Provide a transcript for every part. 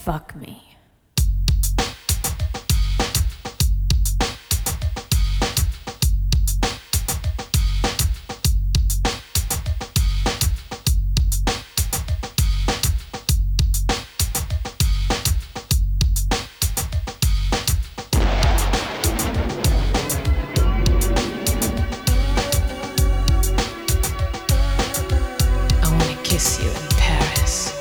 Fuck me. Kiss you in Paris.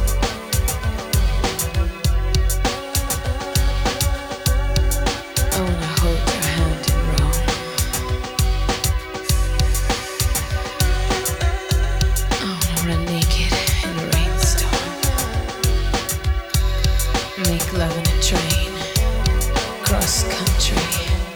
I wanna hold your hand in Rome. I wanna run naked in a rainstorm. Make love in a train, cross country.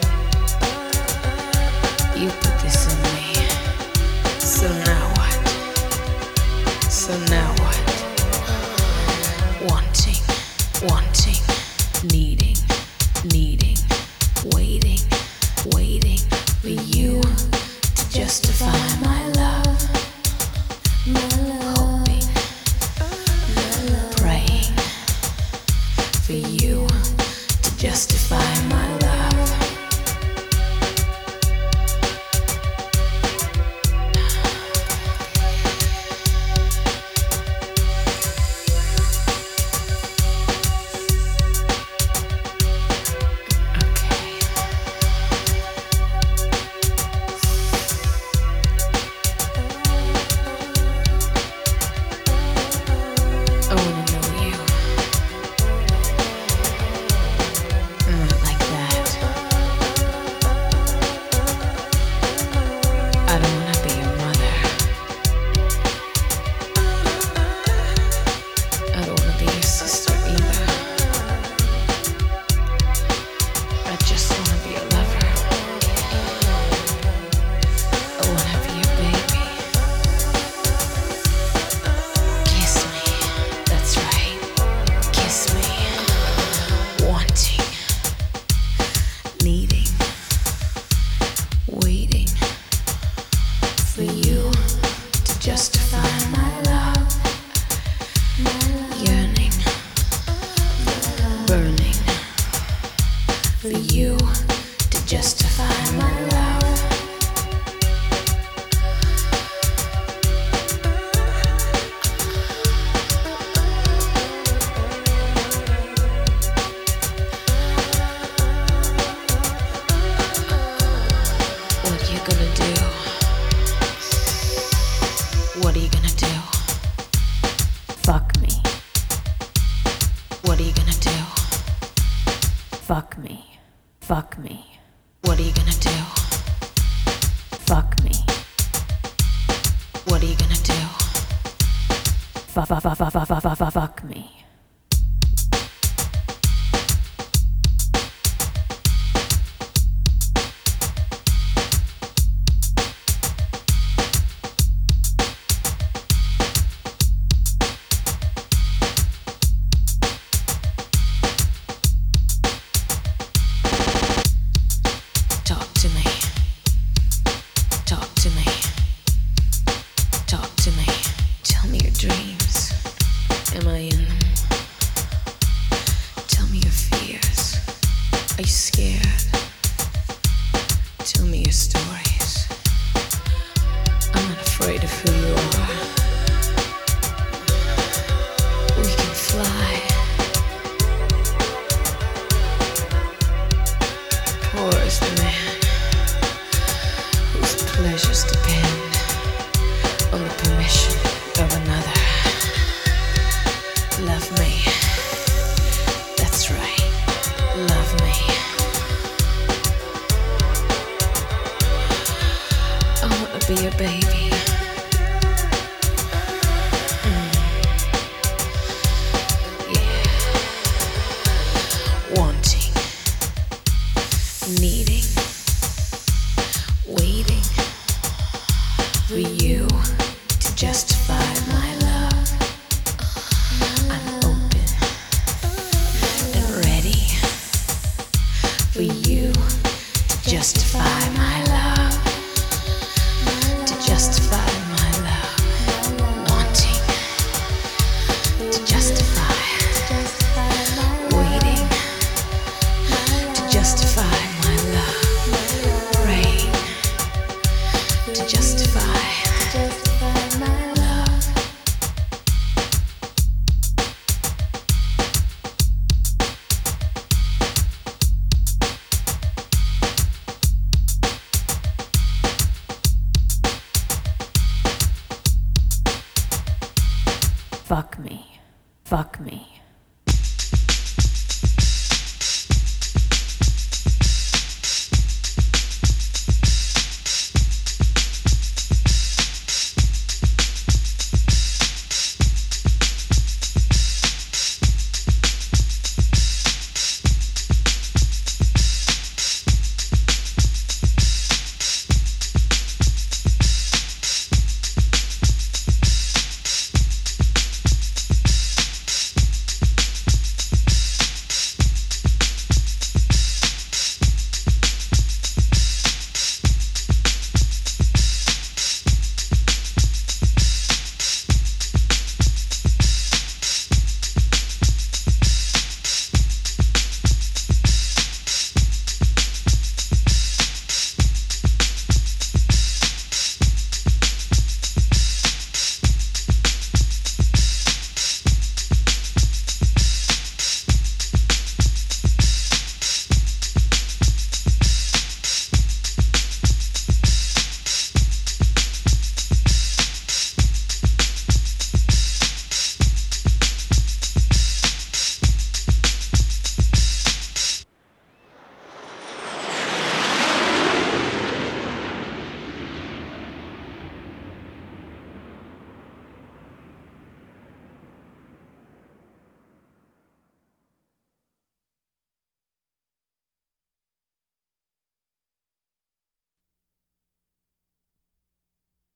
You put this on me, so now what? So now what? Wanting, wanting, needing, needing, waiting, waiting for you to justify my love. Hoping, praying for you to justify my love. I wanna know you. Not like that. I don't wanna be your mother. I don't wanna be your sister either. I just wanna be a lover. I wanna be your baby. Kiss me. That's right. Kiss me. Wanting, needing, waiting for you to justify my love. Yearning, burning for you to justify my love. What you gonna do? What are you gonna do? Fuck me. What are you gonna do? Fuck me. Fuck me. What are you gonna do? Fuck me. What are you gonna do? Fuck me. Talk to me. Talk to me. Talk to me. Tell me your dreams. Am I in them? Tell me your fears. Are you scared? Tell me your stories. I'm not afraid of who you are. We can fly. Poor is the man whose pleasures depend on the permission of another. Love me. That's right. Love me. I wanna be your baby. Yeah. Wanting, needing.